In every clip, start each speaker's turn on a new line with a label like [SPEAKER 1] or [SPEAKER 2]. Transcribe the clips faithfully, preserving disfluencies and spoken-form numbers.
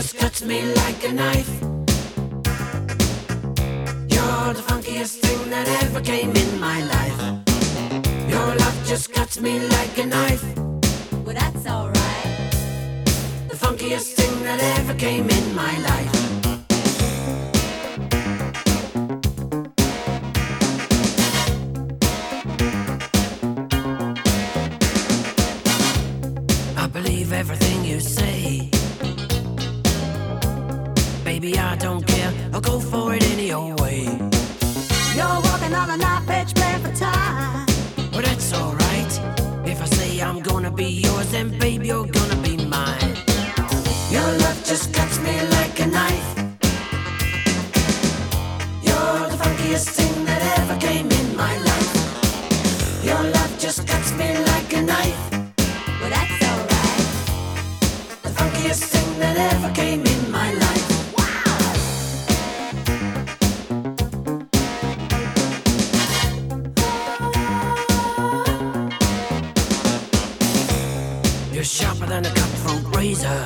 [SPEAKER 1] just cuts me like a knife. You're the funkiest thing that ever came in my life. Your love just cuts me like a knife.
[SPEAKER 2] Well, that's alright.
[SPEAKER 1] The funkiest thing that ever came in my life. I believe everything you say. Baby, I don't care, I'll go for it any old way.
[SPEAKER 2] You're walking on a knife edge, playing for time.
[SPEAKER 1] Well, that's alright. If I say I'm gonna be yours, then baby, you're gonna be mine. Your love just cuts me like a knife. You're the funkiest thing that ever came in my life. Your love just cuts me like a knife.
[SPEAKER 2] Well, that's alright.
[SPEAKER 1] The funkiest thing that ever came in my life. You're sharper than a cutthroat razor.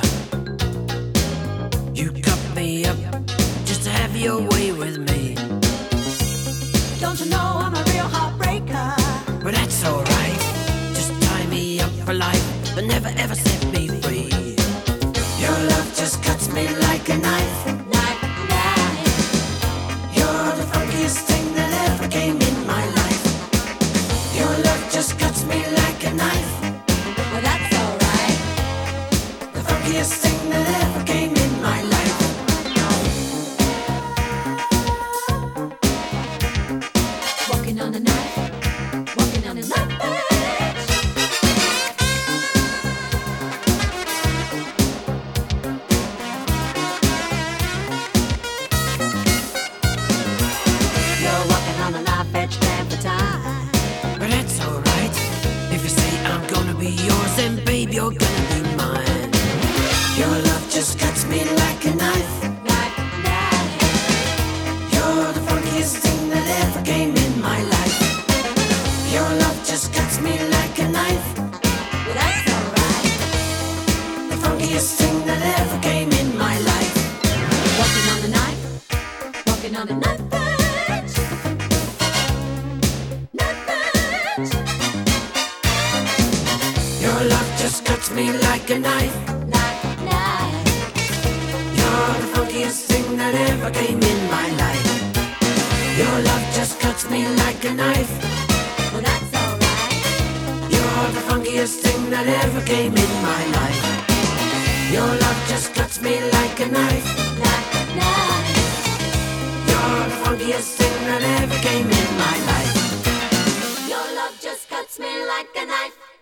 [SPEAKER 1] You cut me up just to have your way with me.
[SPEAKER 2] Don't you know I'm a real heartbreaker?
[SPEAKER 1] But that's alright. Just tie me up for life, but never ever set me free. Your love just cuts me like a knife.
[SPEAKER 2] Knife, knife.
[SPEAKER 1] You're the funkiest thing that ever came in my life. Your love just cuts me like a knife.
[SPEAKER 2] Well, that's alright.
[SPEAKER 1] The funkiest thing that ever came in my life.
[SPEAKER 2] Walking on a knife, walking on a knife edge. You're walking on a knife edge, playing for time.
[SPEAKER 1] But that's alright. If you say I'm gonna be yours, then babe, you're gonna be mine. Your love just cuts me like a knife.
[SPEAKER 2] Knife, knife.
[SPEAKER 1] You're the funkiest thing that ever came in my life. Your love just cuts me like a knife.
[SPEAKER 2] Well, that's alright.
[SPEAKER 1] The funkiest thing that ever came in my life.
[SPEAKER 2] Walking on a knife, walking on a knife edge. Knife edge.
[SPEAKER 1] Your love just cuts me like a knife.
[SPEAKER 2] Knife, knife.
[SPEAKER 1] You're the funkiest thing that ever came in my life. Your love just cuts me like a knife.
[SPEAKER 2] Well, that's alright.
[SPEAKER 1] You're the funkiest thing that ever came in my life. Your love just cuts me like a knife.
[SPEAKER 2] Knife, knife.
[SPEAKER 1] You're the funkiest thing that ever came in my life.
[SPEAKER 2] Your love just cuts me like a knife.